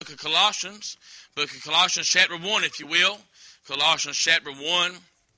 book of Colossians chapter 1, if you will. Colossians chapter 1.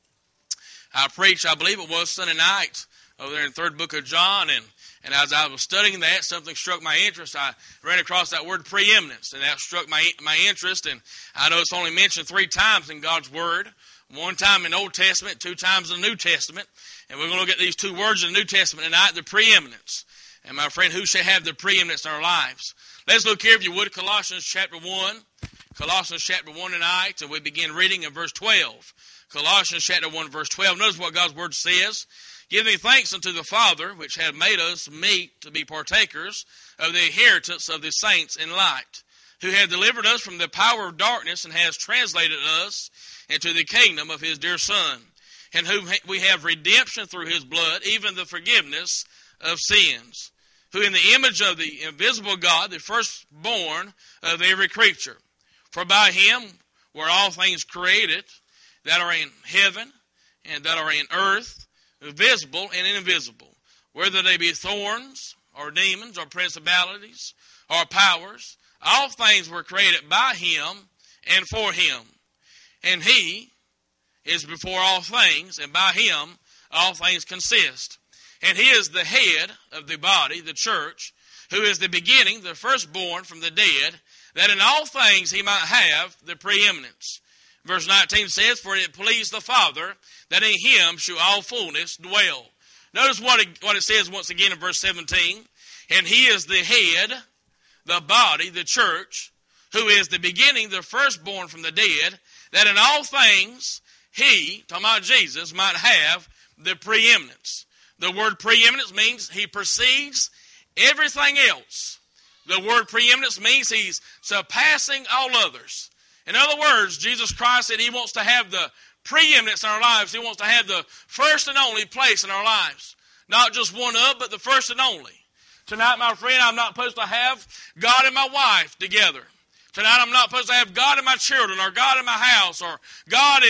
I preached, I believe it was Sunday night, over there in the third book of John, and as I was studying that, something struck my interest. I ran across that word preeminence, and that struck my interest, and I know it's only mentioned 3 times in God's Word. 1 time in the Old Testament, 2 times in the New Testament, and we're going to look at these 2 words in the New Testament tonight, the preeminence. And my friend, who shall have the preeminence in our lives? Let's look here, if you would, Colossians chapter 1. Colossians chapter 1 tonight, and we begin reading in verse 12. Colossians chapter 1, verse 12. Notice what God's Word says. Giving thanks unto the Father, which hath made us meet to be partakers of the inheritance of the saints in light, who hath delivered us from the power of darkness, and has translated us into the kingdom of his dear Son, in whom we have redemption through his blood, even the forgiveness of sins, who in the image of the invisible God, the firstborn of every creature. For by him were all things created, that are in heaven and that are in earth, visible and invisible, whether they be thorns or demons or principalities or powers. All things were created by him and for him. And he is before all things, and by him all things consist. And he is the head of the body, the church, who is the beginning, the firstborn from the dead, that in all things he might have the preeminence. Verse 19 says, for it pleased the Father that in him should all fullness dwell. Notice what it says once again in verse 17. And he is the head, the body, the church, who is the beginning, the firstborn from the dead, that in all things he, talking about Jesus, might have the preeminence. The word preeminence means he precedes everything else. The word preeminence means he's surpassing all others. In other words, Jesus Christ said he wants to have the preeminence in our lives. He wants to have the first and only place in our lives. Not just one of, but the first and only. Tonight, my friend, I'm not supposed to have God and my wife together. Tonight, I'm not supposed to have God in my children, or God in my house, or God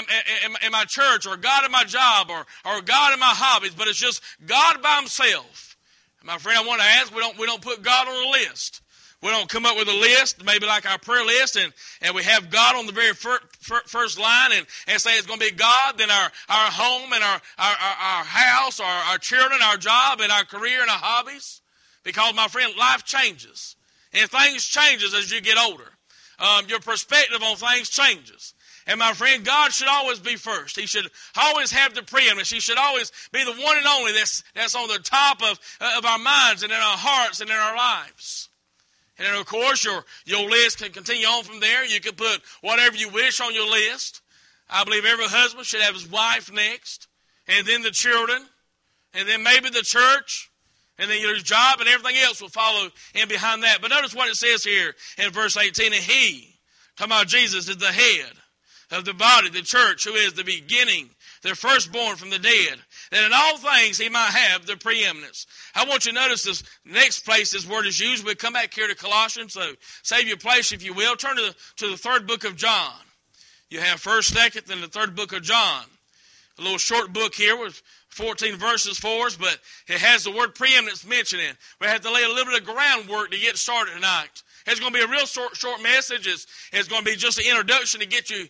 in my church, or God in my job, or God in my hobbies, but it's just God by himself. My friend, I want to ask, we don't put God on a list. We don't come up with a list, maybe like our prayer list, and we have God on the very first line and say it's going to be God, then our home and our house, our children, our job, and our career and our hobbies. Because, my friend, life changes. And things changes as you get older. Your perspective on things changes. And my friend, God should always be first. He should always have the preeminence. He should always be the one and only that's on the top of our minds and in our hearts and in our lives. And then, of course, your list can continue on from there. You can put whatever you wish on your list. I believe every husband should have his wife next, and then the children, and then maybe the church, and then your job, and everything else will follow in behind that. But notice what it says here in verse 18. And he, talking about Jesus, is the head of the body, the church, who is the beginning, the firstborn from the dead, that in all things he might have the preeminence. I want you to notice this next place this word is used. We'll come back here to Colossians, so save your place if you will. Turn to the third book of John. You have 1st, 2nd, then the third book of John. A little short book here with 14 verses for us, but it has the word preeminence mentioned in it. We have to lay a little bit of groundwork to get started tonight. It's going to be a real short message. It's going to be just an introduction to get you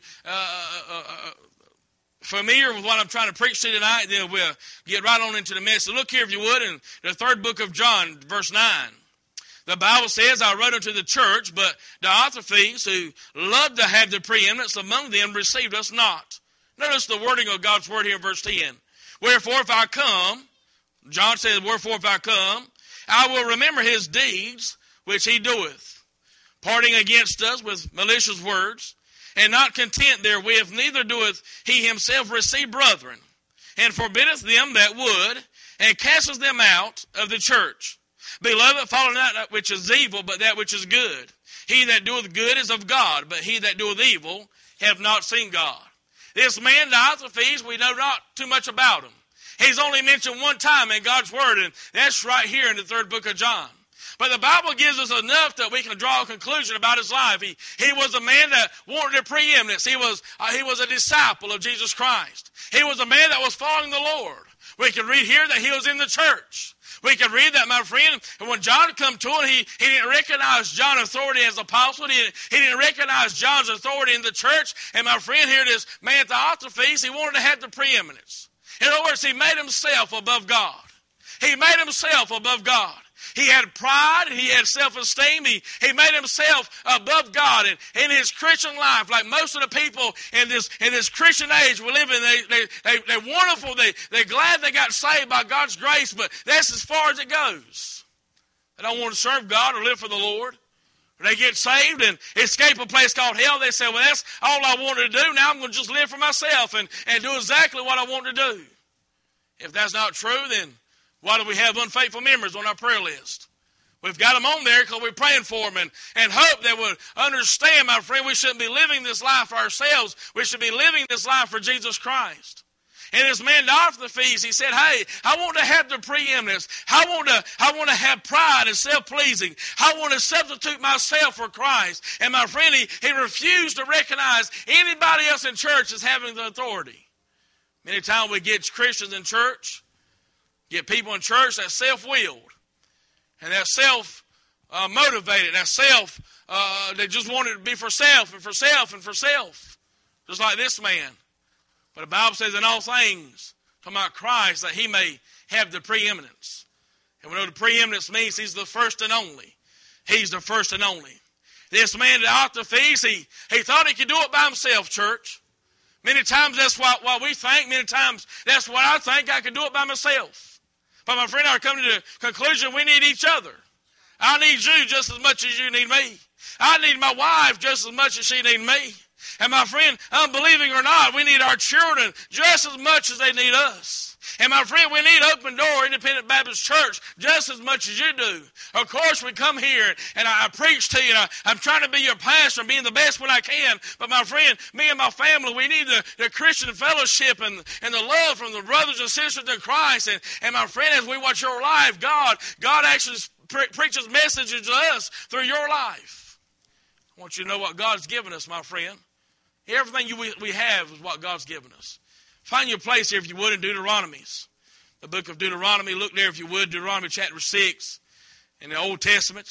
familiar with what I'm trying to preach to you tonight. Then we'll get right on into the message. Look here, if you would, in the third book of John, verse 9. The Bible says, I wrote unto the church, but Diotrephes, who loved to have the preeminence among them, received us not. Notice the wording of God's word here in verse 10. Wherefore, if I come, John says, wherefore, if I come, I will remember his deeds, which he doeth, parting against us with malicious words, and not content therewith, neither doeth he himself receive brethren, and forbiddeth them that would, and casteth them out of the church. Beloved, follow not that which is evil, but that which is good. He that doeth good is of God, but he that doeth evil hath not seen God. This man, Diotrephes, we know not too much about him. He's only mentioned one time in God's word, and that's right here in the third book of John. But the Bible gives us enough that we can draw a conclusion about his life. He was a man that wanted a preeminence. He was a disciple of Jesus Christ. He was a man that was following the Lord. We can read here that he was in the church. We can read that, my friend, and when John come to him, he didn't recognize John's authority as apostle. He didn't recognize John's authority in the church. And my friend here, this man at the altar feast, he wanted to have the preeminence. In other words, he made himself above God. He made himself above God. He had pride. He had self-esteem. He made himself above God. And in his Christian life, like most of the people in this Christian age we live in, they're wonderful. They're glad they got saved by God's grace, but that's as far as it goes. They don't want to serve God or live for the Lord. They get saved and escape a place called hell. They say, well, that's all I wanted to do. Now I'm going to just live for myself and do exactly what I want to do. If that's not true, then why do we have unfaithful members on our prayer list? We've got them on there because we're praying for them and hope they would understand, my friend, we shouldn't be living this life for ourselves. We should be living this life for Jesus Christ. And this man died for the feast. He said, hey, I want to have the preeminence. I want to have pride and self-pleasing. I want to substitute myself for Christ. And my friend, he refused to recognize anybody else in church as having the authority. Many times we get Christians in church, get people in church that's self-willed, and that's self-motivated, that's they just want it to be for self and for self and for self, just like this man. But the Bible says in all things, talking about Christ, that he may have the preeminence. And we know the preeminence means he's the first and only. He's the first and only. This man at the feast, he thought he could do it by himself, church. Many times that's what we think. Many times that's what I think. I can do it by myself. But my friend, I come to the conclusion we need each other. I need you just as much as you need me. I need my wife just as much as she needs me. And my friend, unbelieving or not, we need our children just as much as they need us. And my friend, we need Open Door Independent Baptist Church just as much as you do. Of course, we come here and I preach to you. And I'm trying to be your pastor and being the best when I can. But my friend, me and my family, we need the Christian fellowship and the love from the brothers and sisters in Christ. And my friend, as we watch your life, God actually preaches messages to us through your life. I want you to know what God's given us, my friend. Everything we have is what God's given us. Find your place here, if you would, in Deuteronomies. The book of Deuteronomy. Look there, if you would, Deuteronomy chapter 6 in the Old Testament.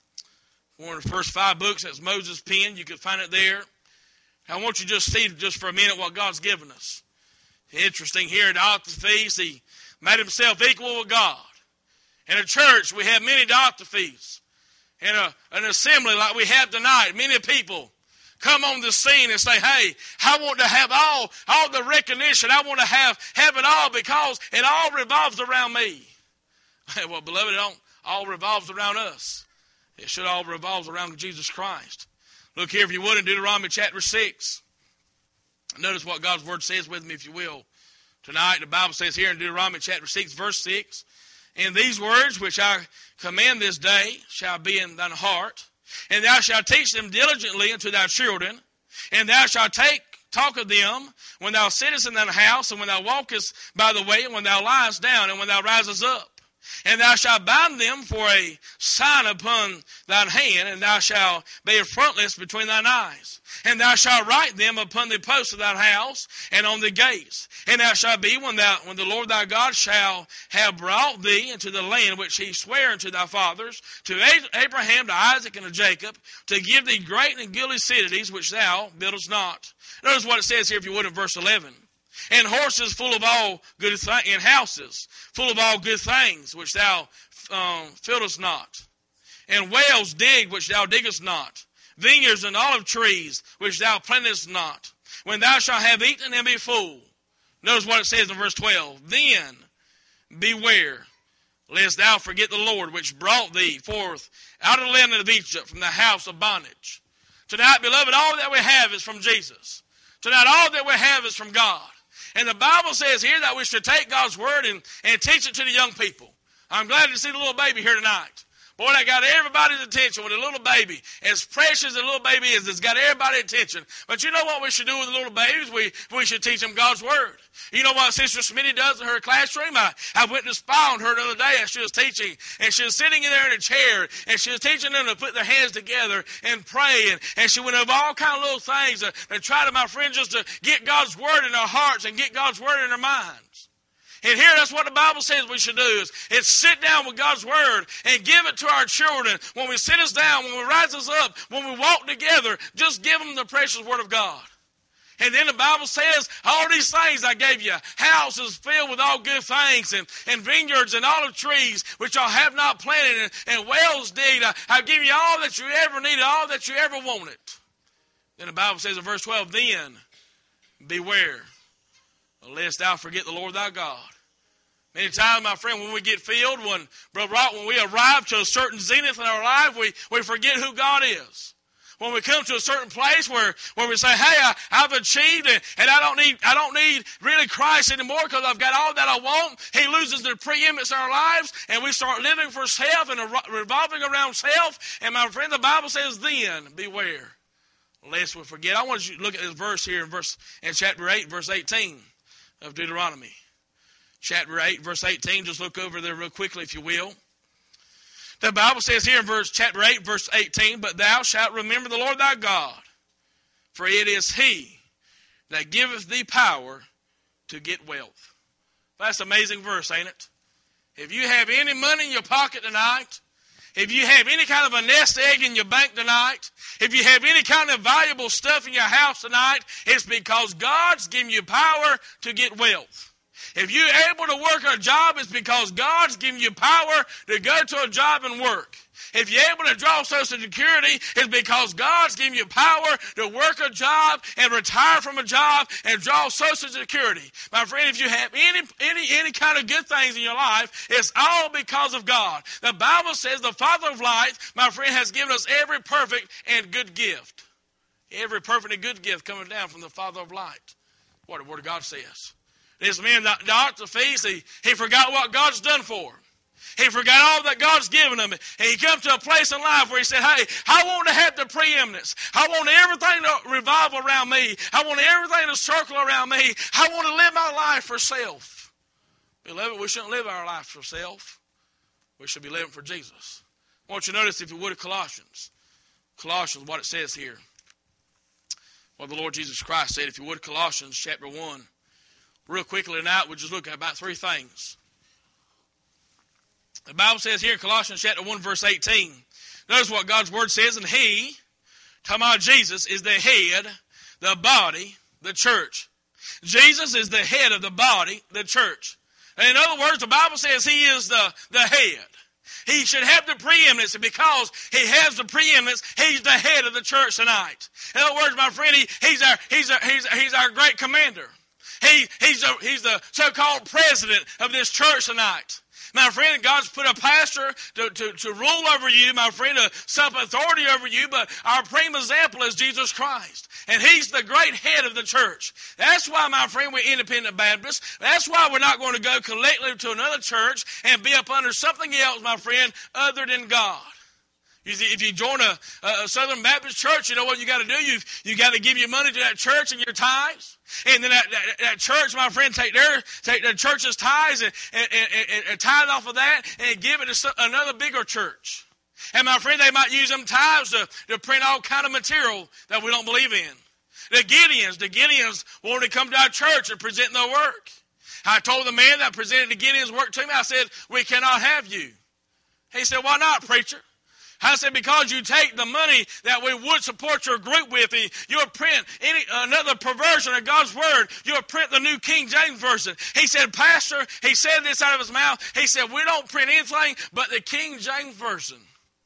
One of the first 5 books that's Moses' pen. You can find it there. I want you to just see just for a minute what God's given us. Interesting, here at the altar feast, he made himself equal with God. In a church, we have many altar feasts. In an assembly like we have tonight, many people come on the scene and say, hey, I want to have all the recognition. I want to have it all because it all revolves around me. Well, beloved, it all revolves around us. It should all revolve around Jesus Christ. Look here, if you would, in Deuteronomy chapter 6. Notice what God's word says with me, if you will. Tonight, the Bible says here in Deuteronomy chapter 6, verse 6, and these words which I command this day shall be in thine heart, and thou shalt teach them diligently unto thy children, and thou shalt talk of them when thou sittest in thine house, and when thou walkest by the way, and when thou liest down, and when thou risest up. And thou shalt bind them for a sign upon thine hand, and thou shalt be a frontlets between thine eyes. And thou shalt write them upon the posts of thine house, and on the gates. And thou shalt be when the Lord thy God shall have brought thee into the land which he sware unto thy fathers, to Abraham, to Isaac, and to Jacob, to give thee great and goodly cities which thou buildest not. Notice what it says here, if you would, in verse 11. And horses full of all good things, and houses full of all good things, which thou fillest not. And wells dig, which thou diggest not. Vineyards and olive trees, which thou plantest not. When thou shalt have eaten and be full. Notice what it says in verse 12. Then beware, lest thou forget the Lord, which brought thee forth out of the land of Egypt, from the house of bondage. Tonight, beloved, all that we have is from Jesus. Tonight, all that we have is from God. And the Bible says here that we should take God's word and teach it to the young people. I'm glad to see the little baby here tonight. Boy, that got everybody's attention with a little baby. As precious as a little baby is, it's got everybody's attention. But you know what we should do with the little babies? We should teach them God's Word. You know what Sister Smitty does in her classroom? I went to spy on her the other day as she was teaching. And she was sitting in there in a chair. And she was teaching them to put their hands together and pray. And she went over all kind of little things to try to, my friend, just to get God's Word in their hearts and get God's Word in their minds. And here, that's what the Bible says we should do is sit down with God's Word and give it to our children. When we sit us down, when we rise us up, when we walk together, just give them the precious Word of God. And then the Bible says, all these things I gave you, houses filled with all good things, and vineyards and olive trees, which I have not planted, and wells digged. I've given you all that you ever needed, all that you ever wanted. Then the Bible says in verse 12, then beware, lest thou forget the Lord thy God. Many times, my friend, when we get filled, when we arrive to a certain zenith in our life, we forget who God is. When we come to a certain place where we say, hey, I've achieved it, and I don't need really Christ anymore because I've got all that I want, he loses the preeminence in our lives, and we start living for self and revolving around self. And my friend, the Bible says, then beware, lest we forget. I want you to look at this verse here in chapter 8, verse 18 of Deuteronomy. Chapter 8, verse 18. Just look over there real quickly, if you will. The Bible says here in chapter 8, verse 18, but thou shalt remember the Lord thy God, for it is he that giveth thee power to get wealth. That's an amazing verse, ain't it? If you have any money in your pocket tonight, if you have any kind of a nest egg in your bank tonight, if you have any kind of valuable stuff in your house tonight, it's because God's giving you power to get wealth. If you're able to work a job, it's because God's giving you power to go to a job and work. If you're able to draw Social Security, it's because God's giving you power to work a job and retire from a job and draw Social Security. My friend, if you have any kind of good things in your life, it's all because of God. The Bible says the Father of lights, my friend, has given us every perfect and good gift. Every perfect and good gift coming down from the Father of light. What the Word of God says. This man, the doctor feast, he forgot what God's done for him. He forgot all that God's given him. And he come to a place in life where he said, hey, I want to have the preeminence. I want everything to revolve around me. I want everything to circle around me. I want to live my life for self. Beloved, we shouldn't live our life for self. We should be living for Jesus. I want you to notice, if you would, Colossians. Colossians, what it says here. What the Lord Jesus Christ said, if you would, Colossians chapter 1. Real quickly tonight, we'll just look at about three things. The Bible says here in Colossians chapter 1, verse 18. Notice what God's Word says. And he, talking about Jesus, is the head, the body, the church. Jesus is the head of the body, the church. And in other words, the Bible says he is the head. He should have the preeminence, and because he has the preeminence, he's the head of the church tonight. In other words, my friend, he's our great commander. He's the so-called president of this church tonight. My friend, God's put a pastor to rule over you, my friend, to sub authority over you, but our prime example is Jesus Christ. And he's the great head of the church. That's why, my friend, we're independent Baptists. That's why we're not going to go collectively to another church and be up under something else, my friend, other than God. If you join a Southern Baptist church, you know what you got to do? You got to give your money to that church and your tithes. And then that church, my friend, take the church's tithes and tithe off of that and give it to another bigger church. And my friend, they might use them tithes to print all kind of material that we don't believe in. The Gideons wanted to come to our church and present their work. I told the man that presented the Gideon's work to me, I said, we cannot have you. He said, why not, preacher? I said, because you take the money that we would support your group with, and you'll print another perversion of God's Word. You'll print the New King James Version. He said, Pastor, he said this out of his mouth. He said, we don't print anything but the King James Version.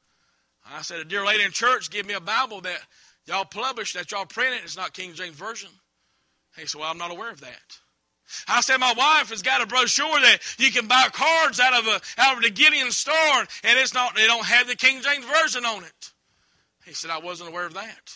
I said, a dear lady in church, give me a Bible that y'all publish, that y'all print it. It's not King James Version. He said, well, I'm not aware of that. I said, my wife has got a brochure that you can buy cards out of the Gideon store, and they don't have the King James Version on it. He said, I wasn't aware of that.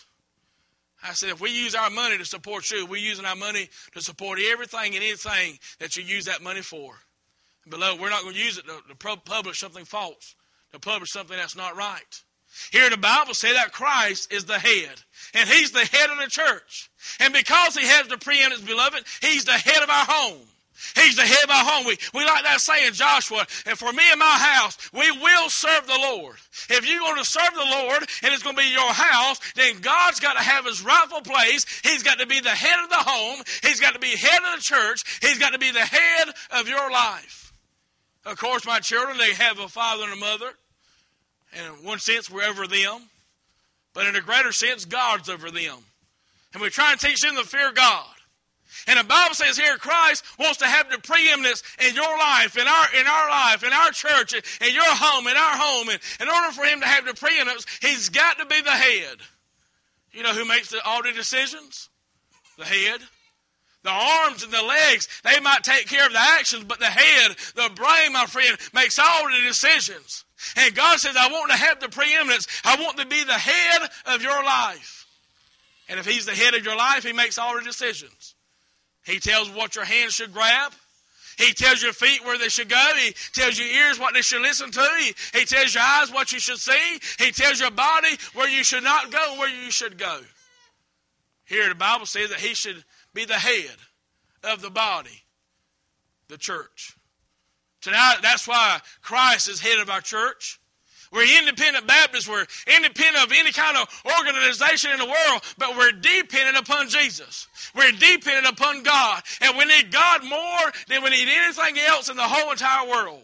I said, if we use our money to support you, we're using our money to support everything and anything that you use that money for. And beloved, we're not going to use it to publish something false. to publish something that's not right. Here the Bible says that Christ is the head. And he's the head of the church. And because he has the preeminence, beloved, he's the head of our home. He's the head of our home. We like that saying, Joshua, and for me and my house, we will serve the Lord. If you're going to serve the Lord and it's going to be your house, then God's got to have his rightful place. He's got to be the head of the home. He's got to be head of the church. He's got to be the head of your life. Of course, my children, they have a father and a mother. And in one sense, we're over them. But in a greater sense, God's over them. And we try and teach them to fear God. And the Bible says here, Christ wants to have the preeminence in your life, in our life, in our church, in your home, in our home. And in order for him to have the preeminence, he's got to be the head. You know who makes all the decisions? The head. The arms and the legs, they might take care of the actions, but the head, the brain, my friend, makes all the decisions. And God says, I want to have the preeminence. I want to be the head of your life. And if he's the head of your life, he makes all the decisions. He tells what your hands should grab. He tells your feet where they should go. He tells your ears what they should listen to. He tells your eyes what you should see. He tells your body where you should not go and where you should go. Here the Bible says that he should be the head of the body, the church. Tonight, that's why Christ is head of our church. We're independent Baptists. We're independent of any kind of organization in the world, but we're dependent upon Jesus. We're dependent upon God. And we need God more than we need anything else in the whole entire world.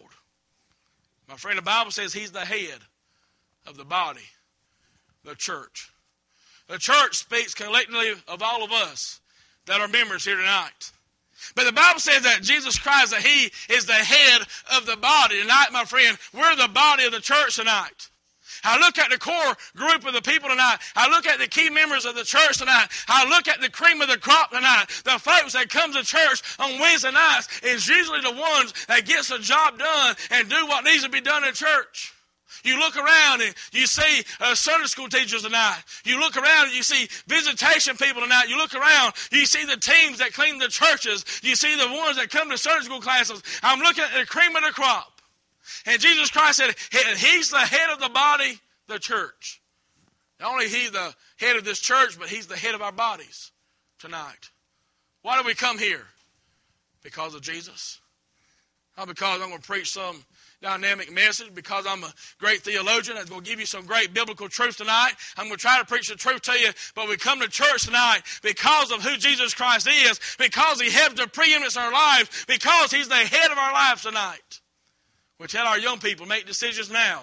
My friend, the Bible says he's the head of the body, the church. The church speaks collectively of all of us that are members here tonight. But the Bible says that Jesus Christ, that he is the head of the body. Tonight, my friend, we're the body of the church tonight. I look at the core group of the people tonight. I look at the key members of the church tonight. I look at the cream of the crop tonight. The folks that come to church on Wednesday nights is usually the ones that gets the job done and do what needs to be done in church. You look around and you see Sunday school teachers tonight. You look around and you see visitation people tonight. You look around, you see the teams that clean the churches. You see the ones that come to Sunday school classes. I'm looking at the cream of the crop. And Jesus Christ said, he's the head of the body, the church. Not only he's the head of this church, but he's the head of our bodies tonight. Why do we come here? Because of Jesus. Not because I'm going to preach some dynamic message, because I'm a great theologian. I'm going to give you some great biblical truth tonight. I'm going to try to preach the truth to you, but we come to church tonight because of who Jesus Christ is, because he has the preeminence in our lives, because he's the head of our lives tonight. We tell our young people, make decisions now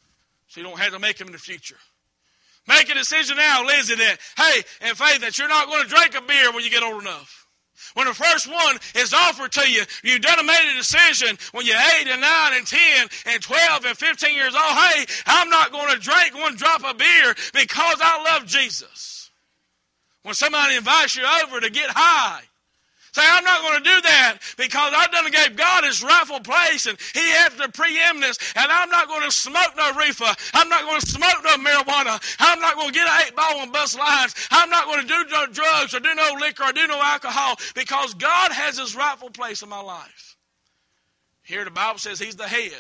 so you don't have to make them in the future. Make a decision now, Lizzie, that, hey, in faith, that you're not going to drink a beer when you get old enough. When the first one is offered to you, you've done made a decision when you're 8 and 9 and 10 and 12 and 15 years old. Hey, I'm not going to drink one drop of beer because I love Jesus. When somebody invites you over to get high, say, I'm not going to do that because I done gave God his rightful place and he has the preeminence, and I'm not going to smoke no reefer. I'm not going to smoke no marijuana. I'm not going to get an 8-ball and bust lines. I'm not going to do no drugs or do no liquor or do no alcohol because God has his rightful place in my life. Here the Bible says he's the head.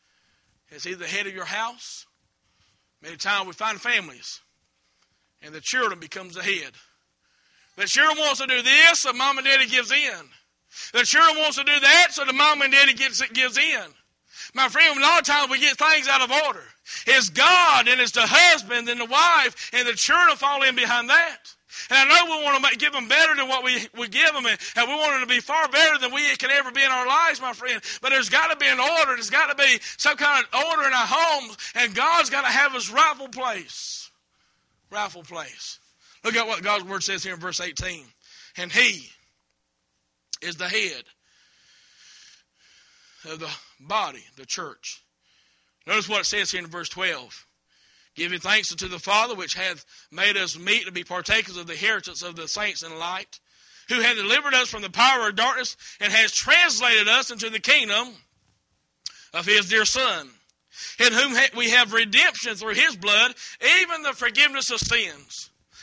Is he the head of your house? Many times we find families and the children becomes the head. The children wants to do this, so mom and daddy gives in. The children wants to do that, so the mom and daddy gives in. My friend, a lot of times we get things out of order. It's God and it's the husband and the wife, and the children fall in behind that. And I know we want to give them better than what we give them, and we want them to be far better than we can ever be in our lives, my friend. But there's got to be an order. There's got to be some kind of order in our homes, and God's got to have his rightful place. Rightful place. Look at what God's word says here in verse 18. And he is the head of the body, the church. Notice what it says here in verse 12. Giving thanks unto the Father, which hath made us meet to be partakers of the inheritance of the saints in light, who hath delivered us from the power of darkness, and has translated us into the kingdom of his dear Son, in whom we have redemption through his blood, even the forgiveness of sins.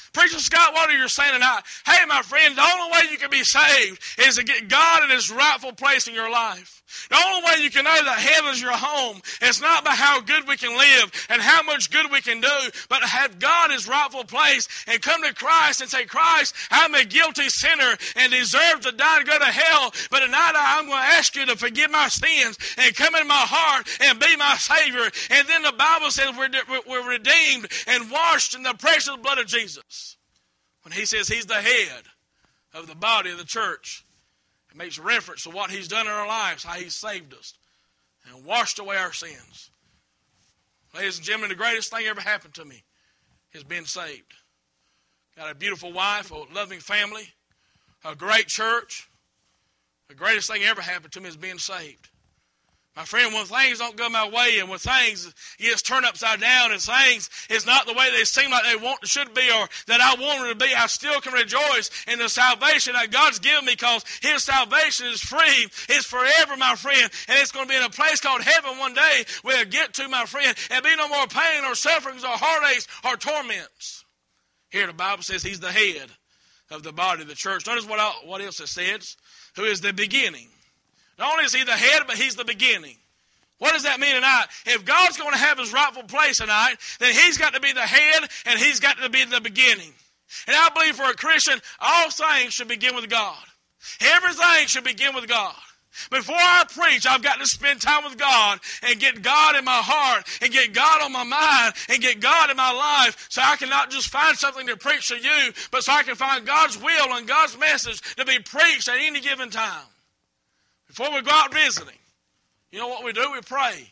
Preacher Scott, what are you saying tonight? Hey, my friend, the only way you can be saved is to get God in his rightful place in your life. The only way you can know that heaven is your home is not by how good we can live and how much good we can do, but to have God his rightful place and come to Christ and say, Christ, I'm a guilty sinner and deserve to die and go to hell, but tonight I'm going to ask you to forgive my sins and come into my heart and be my Savior. And then the Bible says we're redeemed and washed in the precious blood of Jesus. When he says he's the head of the body of the church, it makes reference to what he's done in our lives, how he's saved us and washed away our sins. Ladies and gentlemen, the greatest thing ever happened to me is being saved. Got a beautiful wife, a loving family, a great church. The greatest thing ever happened to me is being saved. My friend, when things don't go my way and when things get turned upside down and things is not the way they seem like they should be or that I want them to be, I still can rejoice in the salvation that God's given me because his salvation is free. It's forever, my friend. And it's going to be in a place called heaven one day we'll get to, my friend, and be no more pain or sufferings or heartaches or torments. Here the Bible says he's the head of the body of the church. Notice what else it says. Who is the beginning. Not only is he the head, but he's the beginning. What does that mean tonight? If God's going to have his rightful place tonight, then he's got to be the head and he's got to be the beginning. And I believe for a Christian, all things should begin with God. Everything should begin with God. Before I preach, I've got to spend time with God and get God in my heart and get God on my mind and get God in my life so I can not just find something to preach to you, but so I can find God's will and God's message to be preached at any given time. Before we go out visiting, you know what we do? We pray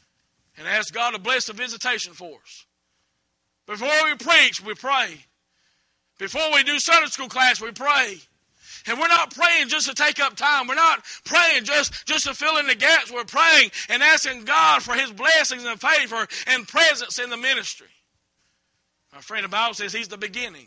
and ask God to bless the visitation for us. Before we preach, we pray. Before we do Sunday school class, we pray. And we're not praying just to take up time. We're not praying just to fill in the gaps. We're praying and asking God for his blessings and favor and presence in the ministry. My friend, the Bible says he's the beginning.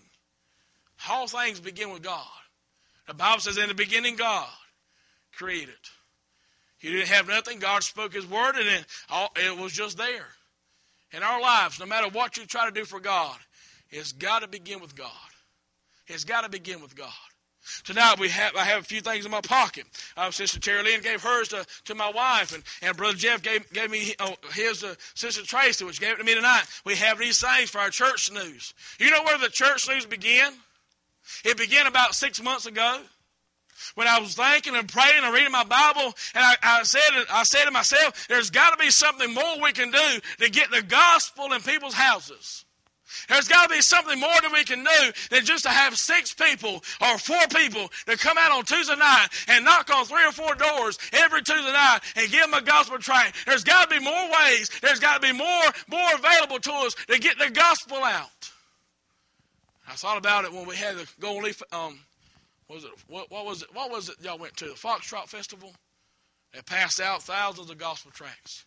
All things begin with God. The Bible says in the beginning God created. He didn't have nothing. God spoke his word and it was just there. In our lives, no matter what you try to do for God, it's got to begin with God. It's got to begin with God. Tonight I have a few things in my pocket. Sister Terry Lynn gave hers to my wife, and Brother Jeff gave me his to Sister Tracy, which gave it to me tonight. We have these things for our church news. You know where the church news began? It began about 6 months ago. When I was thinking and praying and reading my Bible, and I said to myself, there's got to be something more we can do to get the gospel in people's houses. There's got to be something more that we can do than just to have 6 people or 4 people to come out on Tuesday night and knock on 3 or 4 doors every Tuesday night and give them a gospel tract. There's got to be more ways. There's got to be more available to us to get the gospel out. I thought about it when we had the Golden Leaf. What was it y'all went to? The Foxtrot Festival? They passed out thousands of gospel tracts.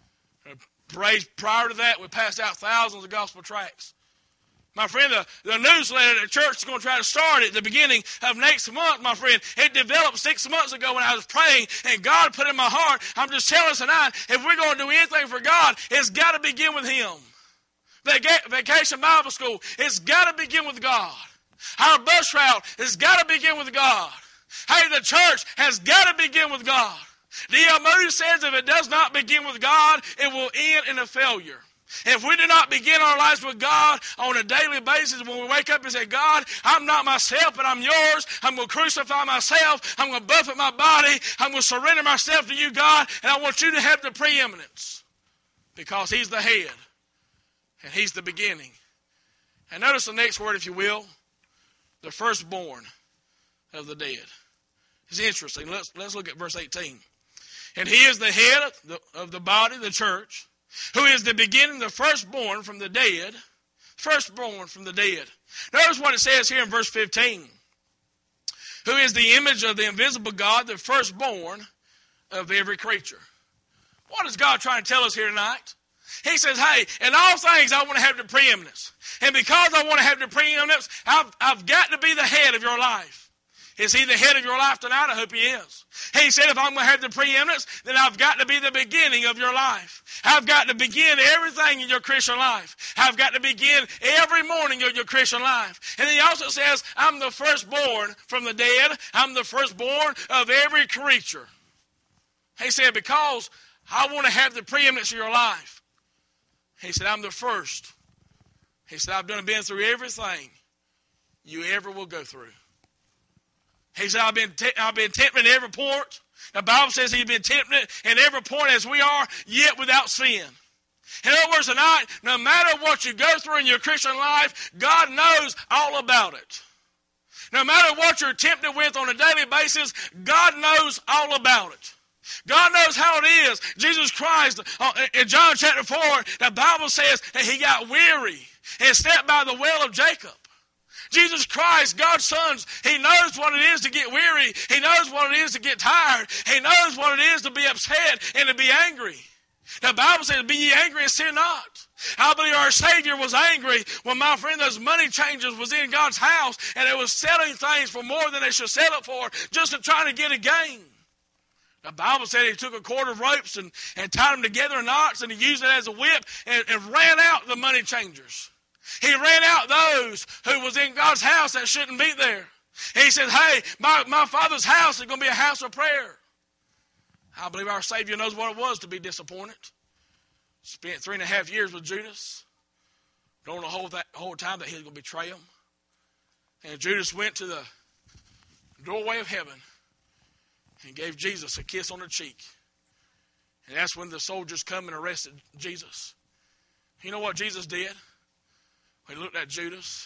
Prior to that, we passed out thousands of gospel tracts. My friend, the newsletter the church is going to try to start at the beginning of next month, my friend, it developed 6 months ago when I was praying, and God put in my heart, I'm just telling us tonight, if we're going to do anything for God, it's got to begin with him. Vacation Bible School, it's got to begin with God. Our bus route has got to begin with God. Hey, the church has got to begin with God. D.L. Moody says if it does not begin with God, it will end in a failure. If we do not begin our lives with God on a daily basis, when we wake up and say, God, I'm not myself, but I'm yours. I'm going to crucify myself. I'm going to buffet my body. I'm going to surrender myself to you, God, and I want you to have the preeminence because he's the head and he's the beginning. And notice the next word, if you will. The firstborn of the dead. It's interesting. Let's look at verse 18. And he is the head of the body, the church, who is the beginning, the firstborn from the dead. Firstborn from the dead. Notice what it says here in verse 15. Who is the image of the invisible God, the firstborn of every creature. What is God trying to tell us here tonight? He says, hey, in all things I want to have the preeminence. And because I want to have the preeminence, I've got to be the head of your life. Is he the head of your life tonight? I hope he is. He said, if I'm going to have the preeminence, then I've got to be the beginning of your life. I've got to begin everything in your Christian life. I've got to begin every morning of your Christian life. And then he also says, I'm the firstborn from the dead. I'm the firstborn of every creature. He said, because I want to have the preeminence of your life. He said, I'm the first. He said, I've been through everything you ever will go through. He said, I've been tempted in every point. The Bible says he's been tempted in every point as we are, yet without sin. In other words, tonight, no matter what you go through in your Christian life, God knows all about it. No matter what you're tempted with on a daily basis, God knows all about it. God knows how it is. Jesus Christ, in John chapter 4, the Bible says that he got weary and stepped by the well of Jacob. Jesus Christ, God's Son, he knows what it is to get weary. He knows what it is to get tired. He knows what it is to be upset and to be angry. The Bible says, be ye angry and sin not. I believe our Savior was angry when, my friend, those money changers was in God's house and they was selling things for more than they should sell it for just to try to get a gain. The Bible said he took a cord of ropes and tied them together in knots, and he used it as a whip and ran out the money changers. He ran out those who was in God's house that shouldn't be there. He said, hey, my Father's house is going to be a house of prayer. I believe our Savior knows what it was to be disappointed. Spent 3.5 years with Judas. Don't know the whole time that he was going to betray him. And Judas went to the doorway of heaven and gave Jesus a kiss on the cheek. And that's when the soldiers come and arrested Jesus. You know what Jesus did? He looked at Judas,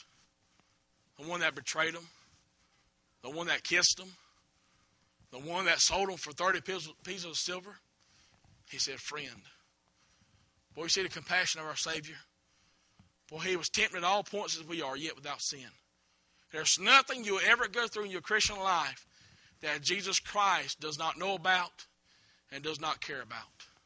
the one that betrayed him, the one that kissed him, the one that sold him for 30 pieces of silver. He said, friend. Boy, you see the compassion of our Savior. Boy, he was tempted at all points as we are, yet without sin. There's nothing you'll ever go through in your Christian life that Jesus Christ does not know about and does not care about.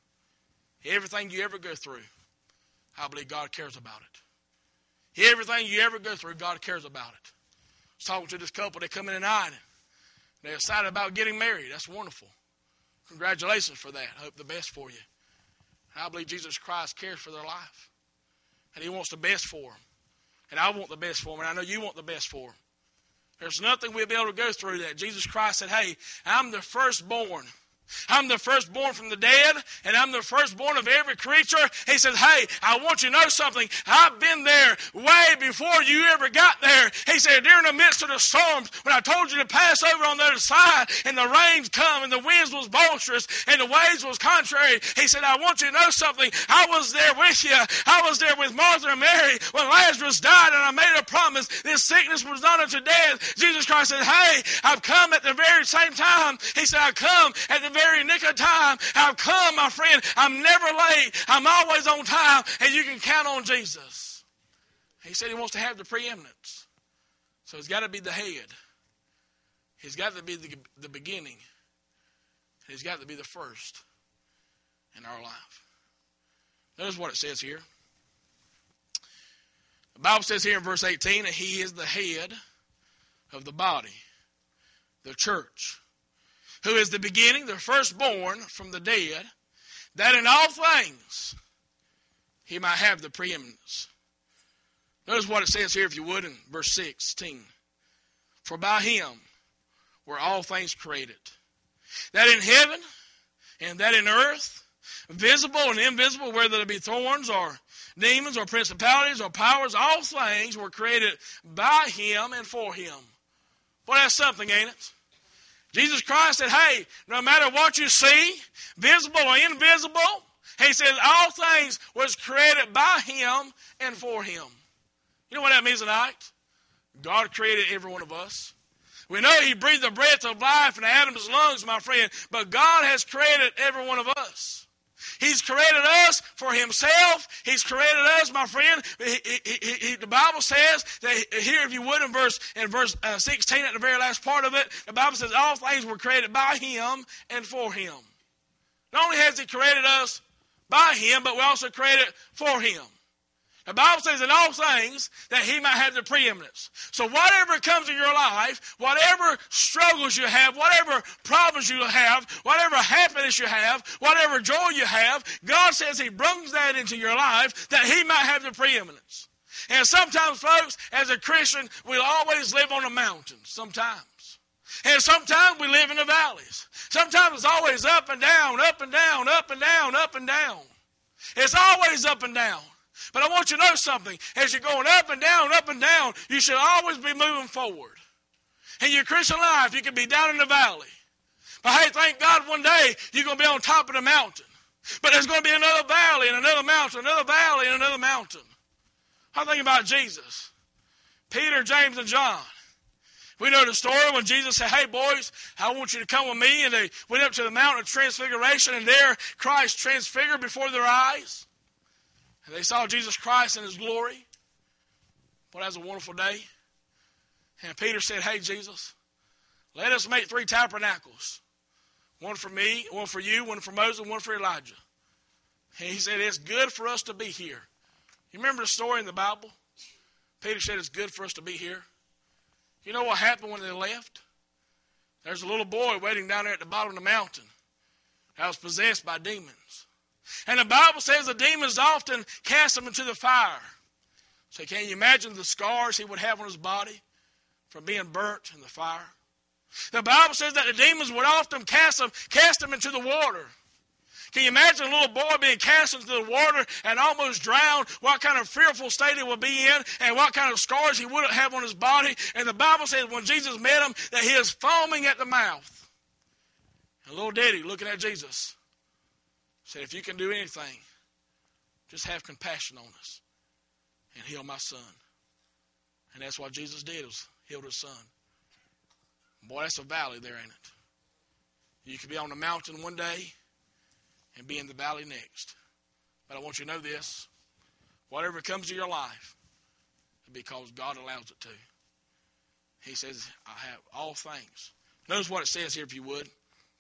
Everything you ever go through, I believe God cares about it. Everything you ever go through, God cares about it. I was talking to this couple, they come in tonight, and they're excited about getting married. That's wonderful. Congratulations for that. I hope the best for you. And I believe Jesus Christ cares for their life. And he wants the best for them. And I want the best for them, and I know you want the best for them. There's nothing we'll be able to go through that. Jesus Christ said, hey, I'm the firstborn. I'm the firstborn from the dead, and I'm the firstborn of every creature. He said, hey, I want you to know something. I've been there way before you ever got there. He said, during the midst of the storms, when I told you to pass over on the other side, and the rains come, and the winds was boisterous, and the waves was contrary, he said, I want you to know something. I was there with you. I was there with Martha and Mary when Lazarus died, and I made a promise. This sickness was not unto death. Jesus Christ said, hey, I've come at the very same time. He said, I've come at the very nick of time. I've come, my friend. I'm never late. I'm always on time, and you can count on Jesus. He said he wants to have the preeminence. So he's got to be the head. He's got to be the beginning. He's got to be the first in our life. Notice what it says here. The Bible says here in verse 18 that he is the head of the body, the church, who is the beginning, the firstborn from the dead, that in all things he might have the preeminence. Notice what it says here, if you would, in verse 16. For by him were all things created, that in heaven and that in earth, visible and invisible, whether there be thorns or demons or principalities or powers, all things were created by him and for him. Well, that's something, ain't it? Jesus Christ said, hey, no matter what you see, visible or invisible, he says all things was created by him and for him. You know what that means tonight? God created every one of us. We know he breathed the breath of life in Adam's lungs, my friend, but God has created every one of us. He's created us for himself. He's created us, my friend. The Bible says that here, if you would, in verse 16, at the very last part of it, the Bible says all things were created by him and for him. Not only has he created us by him, but we also created for him. The Bible says in all things that he might have the preeminence. So whatever comes in your life, whatever struggles you have, whatever problems you have, whatever happiness you have, whatever joy you have, God says he brings that into your life that he might have the preeminence. And sometimes, folks, as a Christian, we'll always live on a mountain, sometimes. And sometimes we live in the valleys. Sometimes it's always up and down, up and down, up and down, up and down. It's always up and down. But I want you to know something. As you're going up and down, you should always be moving forward. In your Christian life, you can be down in the valley. But hey, thank God one day you're going to be on top of the mountain. But there's going to be another valley and another mountain, another valley and another mountain. I'm thinking about Jesus. Peter, James, and John. We know the story when Jesus said, hey, boys, I want you to come with me. And they went up to the mountain of transfiguration, and there Christ transfigured before their eyes. And they saw Jesus Christ in his glory. Boy, that was a wonderful day. And Peter said, hey, Jesus, let us make 3 tabernacles. One for me, one for you, one for Moses, and one for Elijah. And he said, it's good for us to be here. You remember the story in the Bible? Peter said, it's good for us to be here. You know what happened when they left? There's a little boy waiting down there at the bottom of the mountain that was possessed by demons. And the Bible says the demons often cast him into the fire. So can you imagine the scars he would have on his body from being burnt in the fire? The Bible says that the demons would often cast him into the water. Can you imagine a little boy being cast into the water and almost drowned? What kind of fearful state he would be in and what kind of scars he would have on his body? And the Bible says when Jesus met him that he is foaming at the mouth. And little Daddy looking at Jesus said, if you can do anything, just have compassion on us and heal my son. And that's what Jesus did, was healed his son. Boy, that's a valley there, ain't it? You could be on the mountain one day and be in the valley next. But I want you to know this. Whatever comes to your life, it's because God allows it to. He says, I have all things. Notice what it says here, if you would.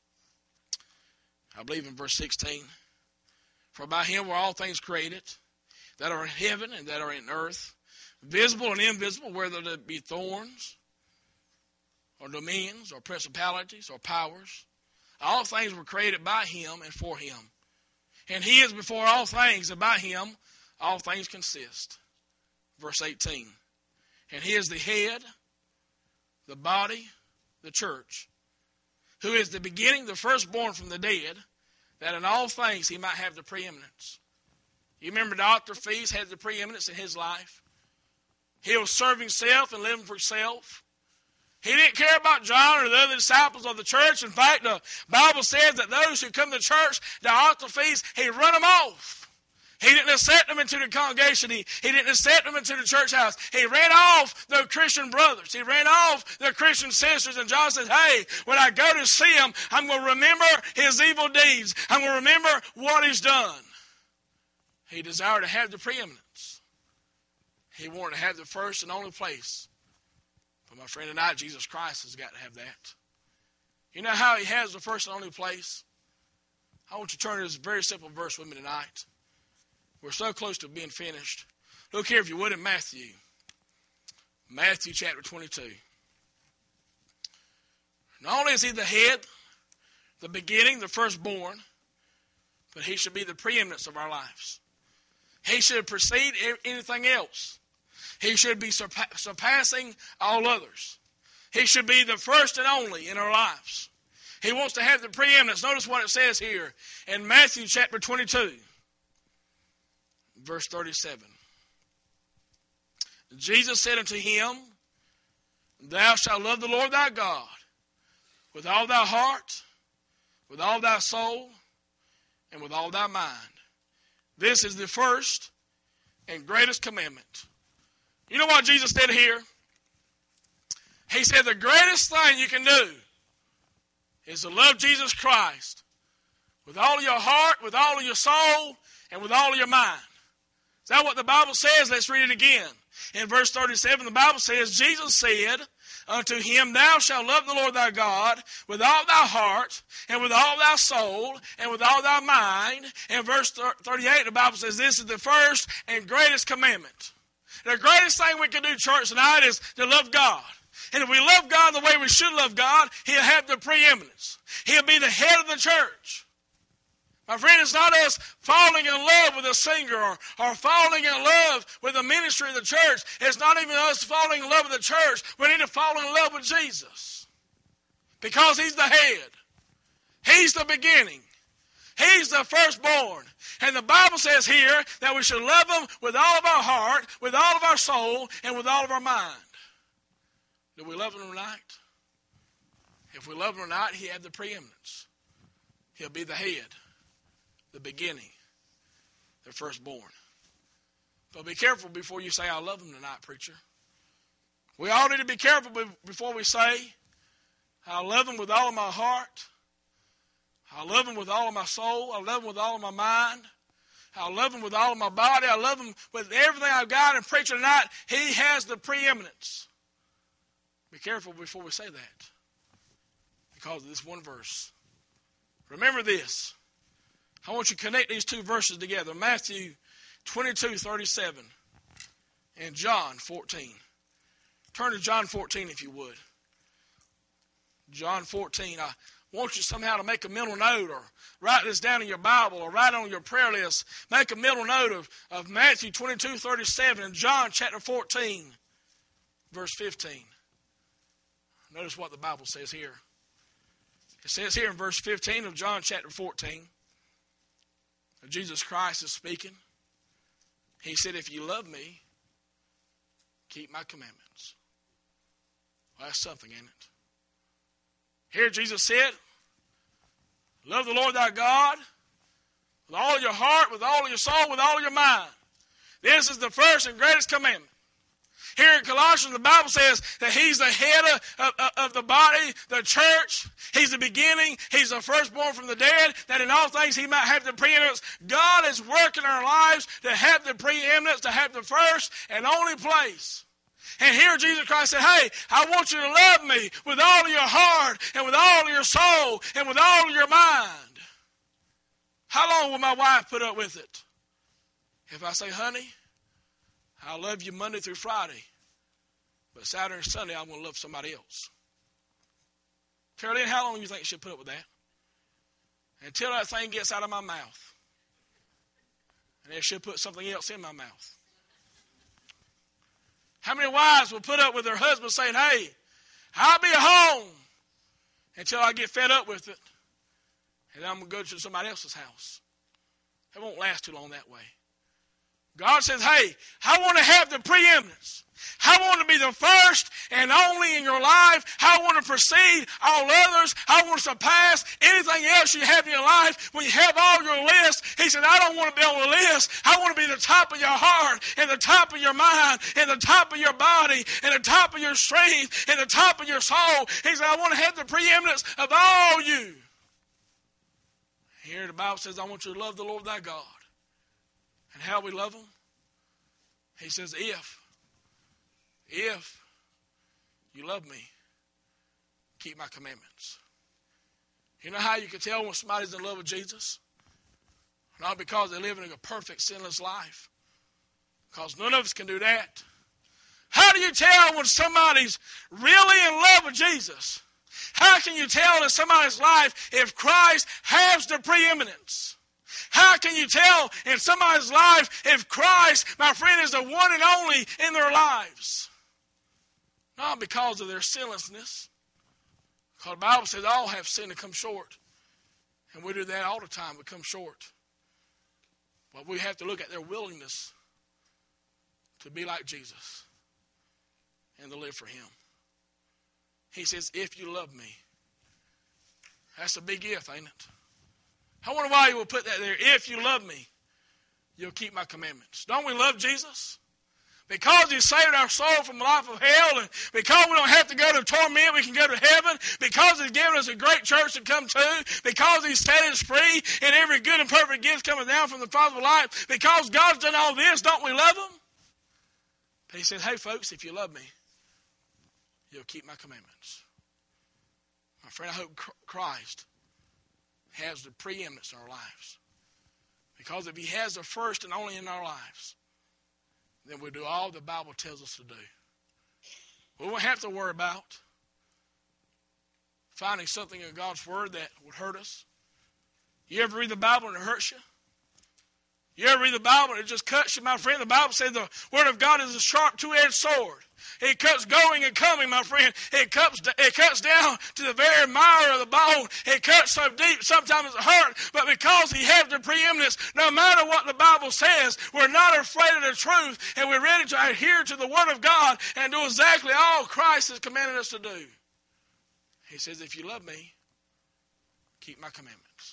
I believe in verse 16. For by him were all things created, that are in heaven and that are in earth, visible and invisible, whether there be thorns or dominions or principalities or powers. All things were created by him and for him. And he is before all things, and by him all things consist. Verse 18. And he is the head, the body, the church, who is the beginning, the firstborn from the dead, that in all things he might have the preeminence. You remember Dr. Feast had the preeminence in his life. He was serving self and living for self. He didn't care about John or the other disciples of the church. In fact, the Bible says that those who come to church, the Dr. Feast, he run them off. He didn't accept them into the congregation. He didn't accept them into the church house. He ran off their Christian brothers. He ran off their Christian sisters. And John says, hey, when I go to see him, I'm going to remember his evil deeds. I'm going to remember what he's done. He desired to have the preeminence. He wanted to have the first and only place. But my friend tonight, Jesus Christ has got to have that. You know how he has the first and only place? I want you to turn to this very simple verse with me tonight. We're so close to being finished. Look here, if you would, in Matthew. Matthew chapter 22. Not only is he the head, the beginning, the firstborn, but he should be the preeminence of our lives. He should precede anything else. He should be surpassing all others. He should be the first and only in our lives. He wants to have the preeminence. Notice what it says here in Matthew chapter 22. Verse 37. Jesus said unto him, thou shalt love the Lord thy God with all thy heart, with all thy soul, and with all thy mind. This is the first and greatest commandment. You know what Jesus said here? He said the greatest thing you can do is to love Jesus Christ with all of your heart, with all of your soul, and with all of your mind. Is that what the Bible says? Let's read it again. In verse 37, the Bible says, Jesus said Unto him thou shalt love the Lord thy God with all thy heart, and with all thy soul, and with all thy mind. And verse 38, the Bible says this is the first and greatest commandment. The greatest thing we can do, church, tonight is to love God. And if we love God the way we should love God, he'll have the preeminence. He'll be the head of the church. My friend, it's not us falling in love with a singer or falling in love with the ministry of the church. It's not even us falling in love with the church. We need to fall in love with Jesus. Because he's the head. He's the beginning. He's the firstborn. And the Bible says here that we should love him with all of our heart, with all of our soul, and with all of our mind. Do we love him tonight? If we love him tonight, he'll have the preeminence. He'll be the head, the beginning, the firstborn. So be careful before you say, I love him tonight, preacher. We all need to be careful before we say, I love him with all of my heart. I love him with all of my soul. I love him with all of my mind. I love him with all of my body. I love him with everything I've got. And preacher tonight, he has the preeminence. Be careful before we say that. Because of this one verse. Remember this. I want you to connect these two verses together. Matthew 22:37 and John 14. Turn to John 14 if you would. John 14. I want you somehow to make a mental note or write this down in your Bible or write on your prayer list. Make a mental note of Matthew 22:37 and John chapter 14 verse 15. Notice what the Bible says here. It says here in verse 15 of John chapter 14, Jesus Christ is speaking. He said, if you love me, keep my commandments. Well, that's something, isn't it? Here Jesus said, love the Lord thy God with all of your heart, with all of your soul, with all of your mind. This is the first and greatest commandment. Here in Colossians, the Bible says that he's the head of the body, the church. He's the beginning. He's the firstborn from the dead, that in all things he might have the preeminence. God is working in our lives to have the preeminence, to have the first and only place. And here Jesus Christ said, hey, I want you to love me with all of your heart and with all of your soul and with all of your mind. How long will my wife put up with it? If I say, honey, I love you Monday through Friday, but Saturday and Sunday I'm going to love somebody else. Caroline, how long do you think she'll put up with that? Until that thing gets out of my mouth. And then she'll put something else in my mouth. How many wives will put up with their husband saying, hey, I'll be at home until I get fed up with it. And then I'm going to go to somebody else's house. It won't last too long that way. God says, hey, I want to have the preeminence. I want to be the first and only in your life. I want to precede all others. I want to surpass anything else you have in your life. When you have all your list, he said, I don't want to be on the list. I want to be the top of your heart and the top of your mind and the top of your body and the top of your strength and the top of your soul. He said, I want to have the preeminence of all you. Here the Bible says, I want you to love the Lord thy God. And how we love him? He says, if you love me, keep my commandments. You know how you can tell when somebody's in love with Jesus? Not because they're living a perfect, sinless life. Because none of us can do that. How do you tell when somebody's really in love with Jesus? How can you tell in somebody's life if Christ has the preeminence? How can you tell in somebody's life if Christ, my friend, is the one and only in their lives? Not because of their sinlessness. Because the Bible says all have sinned and come short. And we do that all the time. We come short. But we have to look at their willingness to be like Jesus and to live for him. He says, if you love me. That's a big if, ain't it? I wonder why he will put that there. If you love me, you'll keep my commandments. Don't we love Jesus? Because he saved our soul from the life of hell, and because we don't have to go to torment, we can go to heaven. Because he's given us a great church to come to. Because he's set us free, and every good and perfect gift coming down from the Father of life. Because God's done all this, don't we love him? But he said, hey folks, if you love me, you'll you'll keep my commandments. My friend, I hope Christ has the preeminence in our lives. Because if he has the first and only in our lives, then we'll do all the Bible tells us to do. We won't have to worry about finding something in God's Word that would hurt us. You ever read the Bible and it hurts you? You ever read the Bible and it just cuts you, my friend? The Bible says the Word of God is a sharp two-edged sword. It cuts going and coming, my friend. It cuts down to the very mire of the bone. It cuts so deep, sometimes it hurts. But because he has the preeminence, no matter what the Bible says, we're not afraid of the truth. And we're ready to adhere to the Word of God and do exactly all Christ has commanded us to do. He says, if you love me, keep my commandments.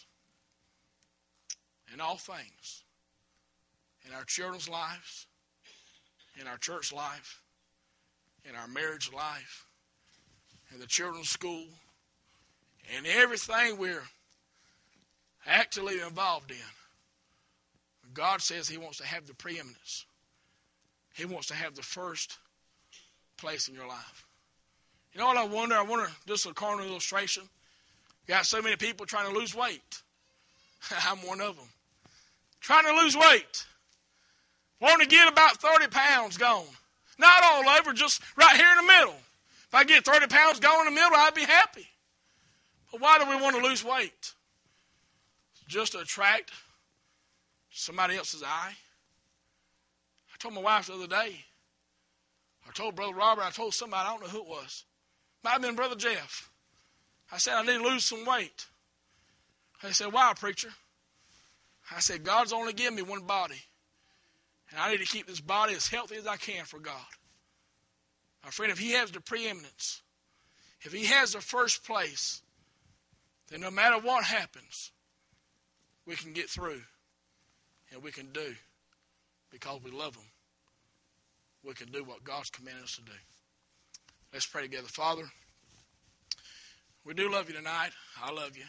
In all things. In our children's lives, in our church life, in our marriage life, in the children's school, and everything we're actively involved in. God says he wants to have the preeminence. He wants to have the first place in your life. You know what I wonder? Just a carnal illustration. You got so many people trying to lose weight. I'm one of them. Trying to lose weight. Want to get about 30 pounds gone. Not all over, just right here in the middle. If I get 30 pounds gone in the middle, I'd be happy. But why do we want to lose weight? Just to attract somebody else's eye. I told my wife the other day. I told Brother Robert, I told somebody, I don't know who it was. Might have been Brother Jeff. I said, I need to lose some weight. They said, why, preacher? I said, God's only given me one body. And I need to keep this body as healthy as I can for God. My friend, if he has the preeminence, if he has the first place, then no matter what happens, we can get through and we can do because we love him. We can do what God's commanded us to do. Let's pray together. Father, we do love you tonight. I love you.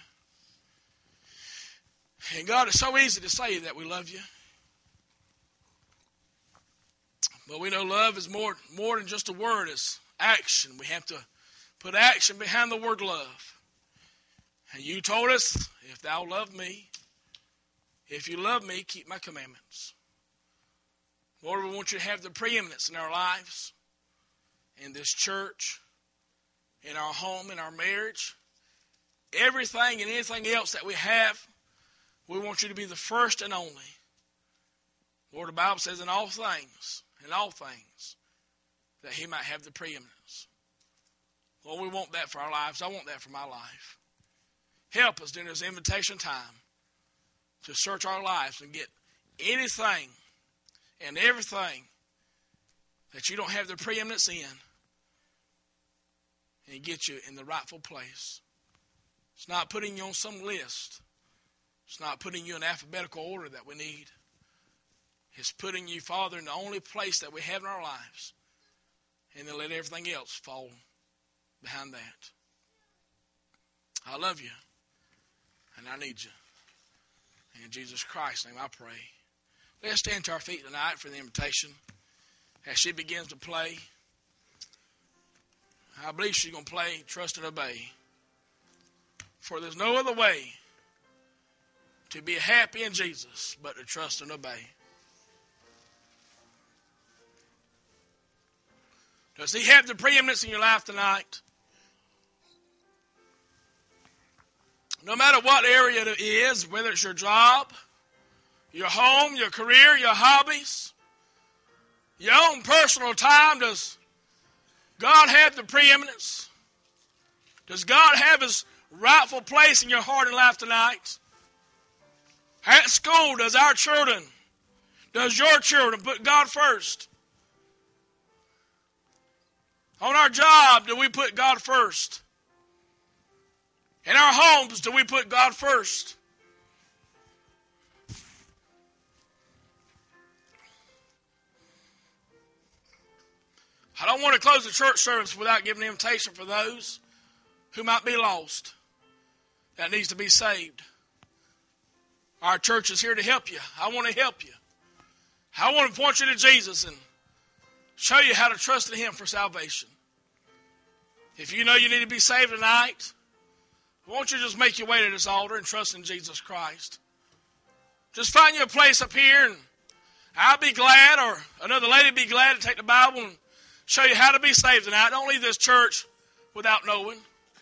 And God, it's so easy to say that we love you. But we know love is more than just a word. It's action. We have to put action behind the word love. And you told us, if thou love me, if you love me, keep my commandments. Lord, we want you to have the preeminence in our lives, in this church, in our home, in our marriage. Everything and anything else that we have, we want you to be the first and only. Lord, the Bible says in all things, that he might have the preeminence. Lord, we want that for our lives. I want that for my life. Help us during this invitation time to search our lives and get anything and everything that you don't have the preeminence in and get you in the rightful place. It's not putting you on some list. It's not putting you in alphabetical order that we need. It's putting you, Father, in the only place that we have in our lives. And then let everything else fall behind that. I love you. And I need you. In Jesus Christ's name I pray. Let's stand to our feet tonight for the invitation. As she begins to play, I believe she's going to play Trust and Obey. For there's no other way to be happy in Jesus but to trust and obey. Does he have the preeminence in your life tonight? No matter what area it is, whether it's your job, your home, your career, your hobbies, your own personal time, does God have the preeminence? Does God have his rightful place in your heart and life tonight? At school, does our children, does your children put God first? On our job, do we put God first? In our homes, do we put God first? I don't want to close the church service without giving an invitation for those who might be lost, that needs to be saved. Our church is here to help you. I want to help you. I want to point you to Jesus and show you how to trust in him for salvation. If you know you need to be saved tonight, won't you just make your way to this altar and trust in Jesus Christ? Just find you a place up here, and I'll be glad, or another lady be glad to take the Bible and show you how to be saved tonight. Don't leave this church without knowing.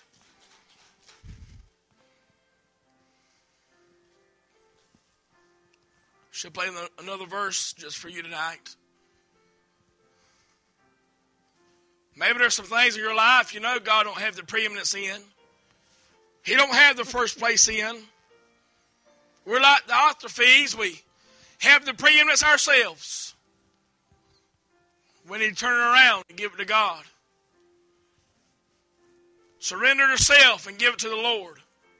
She'll play another verse just for you tonight. Maybe there's some things in your life you know God don't have the preeminence in. He don't have the first place in. We're like the Orthophys. We have the preeminence ourselves. We need to turn it around and give it to God. Surrender to self and give it to the Lord.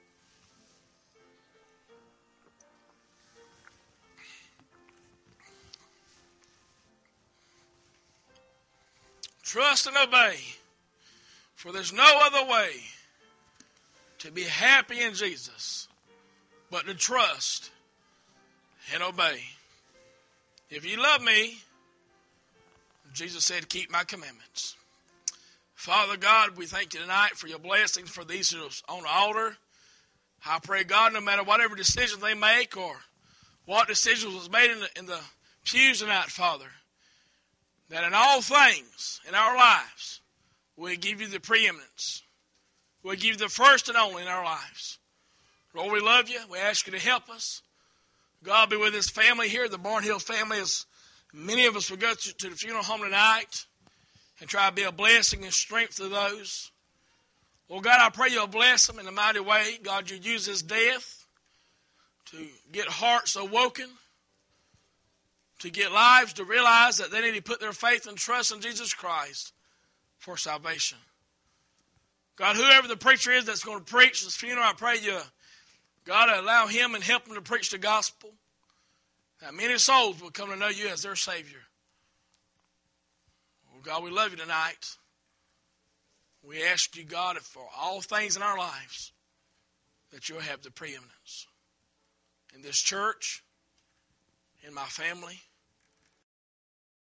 Trust and obey, for there's no other way to be happy in Jesus but to trust and obey. If you love me, Jesus said, keep my commandments. Father God, we thank you tonight for your blessings for these who are on the altar. I pray, God, no matter whatever decision they make or what decision was made in the pews tonight, Father, that in all things in our lives, we give you the preeminence. We give you the first and only in our lives. Lord, we love you. We ask you to help us. God, be with this family here, the Barnhill family, as many of us will go to the funeral home tonight and try to be a blessing and strength to those. Lord God, I pray you'll bless them in a mighty way. God, you use this death to get hearts awoken, to get lives to realize that they need to put their faith and trust in Jesus Christ for salvation. God, whoever the preacher is that's going to preach this funeral, I pray you, God, allow him and help him to preach the gospel, that many souls will come to know you as their Savior. Oh, God, we love you tonight. We ask you, God, for all things in our lives, that you'll have the preeminence in this church, in my family,